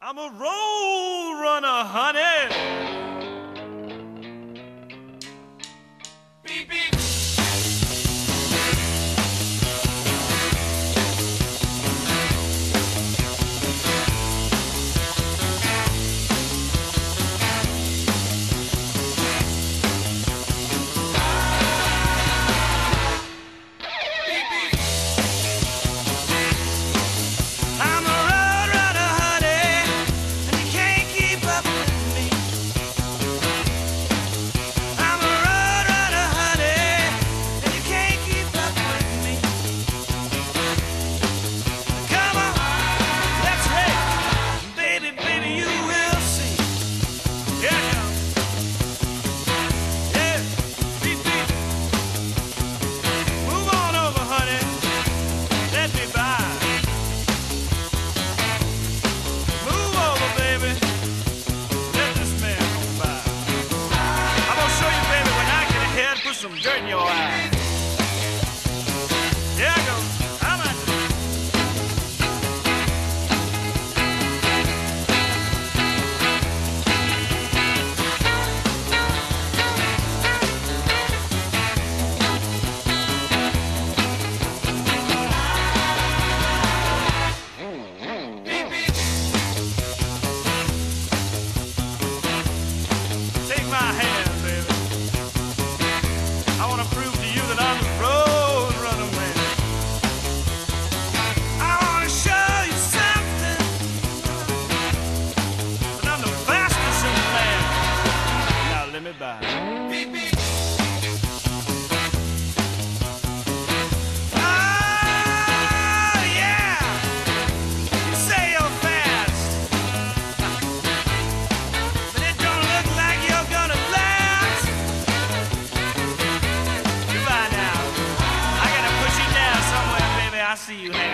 I'm a road runner, honey. Beep, beep. Some dirt in your eye. There I go. I'm at take my hand. I want to prove to you that I'm the road runner man. I want to show you something, that I'm the fastest in the land. Now let me buy. Beep, beep. Oh, yeah. You say you're fast, but it don't look like you're gonna last. I see you now.